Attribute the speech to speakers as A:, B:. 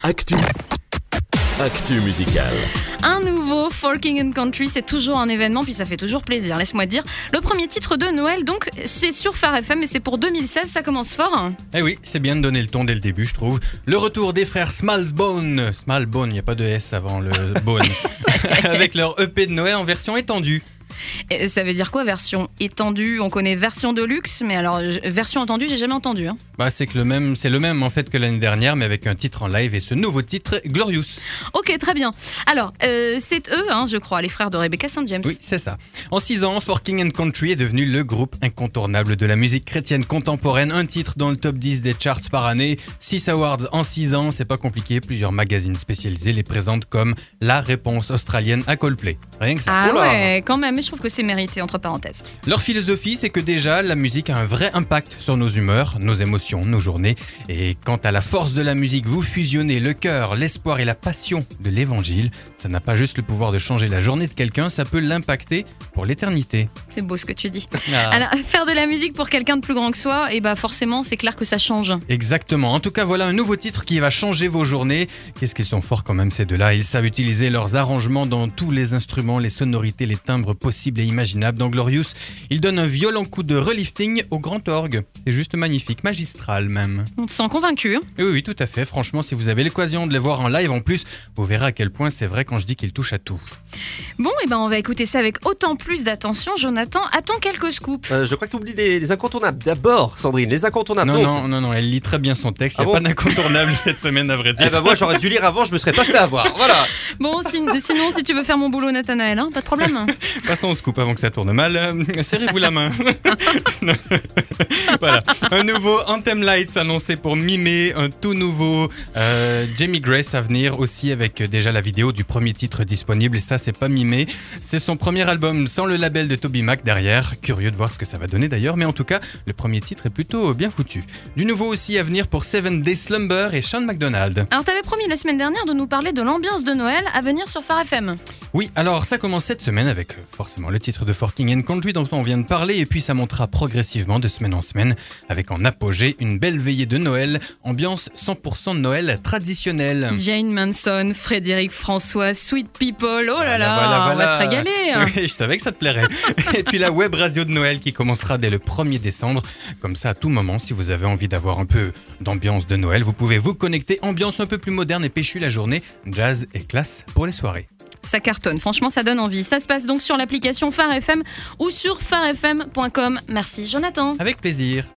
A: Actu musicale.
B: Un nouveau Folking and Country, c'est toujours un événement, puis ça fait toujours plaisir, laisse-moi te dire. Le premier titre de Noël, donc, c'est sur Phare FM, et c'est pour 2016, ça commence fort.
C: Eh oui, c'est bien de donner le ton dès le début, je trouve. Le retour des frères Smallbone, il n'y a pas de S avant le bone, avec leur EP de Noël en version étendue.
B: Et ça veut dire quoi, version étendue? On connaît version de luxe, mais alors version étendue, j'ai jamais entendu.
C: C'est le même en fait que l'année dernière, mais avec un titre en live et ce nouveau titre, Glorious.
B: Ok, très bien. Alors, c'est eux, je crois, les frères de Rebecca St. James.
C: Oui, c'est ça. En 6 ans, Folking and Country est devenu le groupe incontournable de la musique chrétienne contemporaine. Un titre dans le top 10 des charts par année. 6 awards en 6 ans, c'est pas compliqué. Plusieurs magazines spécialisés les présentent comme la réponse australienne à Coldplay. Rien que ça.
B: Ah ouais, quand même, mais je trouve que c'est mérité, entre parenthèses.
C: Leur philosophie, c'est que déjà, la musique a un vrai impact sur nos humeurs, nos émotions, nos journées. Et quant à la force de la musique, vous fusionnez le cœur, l'espoir et la passion de l'évangile. Ça n'a pas juste le pouvoir de changer la journée de quelqu'un, ça peut l'impacter pour l'éternité.
B: C'est beau ce que tu dis.
C: Ah.
B: Alors, faire de la musique pour quelqu'un de plus grand que soi, forcément, c'est clair que ça change.
C: Exactement. En tout cas, voilà un nouveau titre qui va changer vos journées. Qu'est-ce qu'ils sont forts quand même, ces deux-là. Ils savent utiliser leurs arrangements dans tous les instruments, les sonorités, les timbres possibles et imaginables. Dans Glorious, ils donnent un violent coup de relifting au grand orgue. C'est juste magnifique, magistral même.
B: On te sent convaincu.
C: Oui, tout à fait. Franchement, si vous avez l'occasion de les voir en live en plus, vous verrez à quel point c'est vrai quand je dis qu'ils touchent à tout.
B: Bon, on va écouter ça avec autant plus d'attention. Jonathan, attends quelques scoops.
D: Je crois que tu oublies les incontournables. D'abord, Sandrine, les incontournables.
C: Non, elle lit très bien son texte. Il n'y a pas d'incontournable cette semaine, à vrai dire.
D: Moi, j'aurais dû lire avant, je me serais pas fait avoir. Voilà.
B: Bon, sinon, si tu veux faire mon boulot, Nathanaël, pas de problème.
C: Passons au scoop avant que ça tourne mal. Serrez-vous la main. Voilà. Un nouveau Anthem Lights annoncé pour mi-mai. Un tout nouveau Jamie Grace à venir aussi, avec déjà la vidéo du premier titre disponible. Et ça, c'est pas mi-mai. C'est son premier album sans le label de Toby Mac derrière. Curieux de voir ce que ça va donner d'ailleurs. Mais en tout cas, le premier titre est plutôt bien foutu. Du nouveau aussi à venir pour 7 Day Slumber et Sean McDonald.
B: Alors, t'avais promis la semaine dernière de nous parler de l'ambiance de Noël à venir sur Phare FM.
C: Oui, alors ça commence cette semaine avec forcément le titre de Folking and Country dont on vient de parler, et puis ça montera progressivement de semaine en semaine avec en apogée une belle veillée de Noël, ambiance 100% de Noël traditionnelle.
B: Jane Manson, Frédéric François, Sweet People, oh là là,
C: voilà.
B: On va se régaler.
C: Oui, je savais que ça te plairait. Et puis la web radio de Noël qui commencera dès le 1er décembre. Comme ça, à tout moment, si vous avez envie d'avoir un peu d'ambiance de Noël, vous pouvez vous connecter, ambiance un peu plus moderne et péchue la journée, jazz et classe pour les soirées.
B: Ça cartonne, franchement ça donne envie. Ça se passe donc sur l'application Phare FM ou sur pharefm.com. Merci Jonathan.
C: Avec plaisir.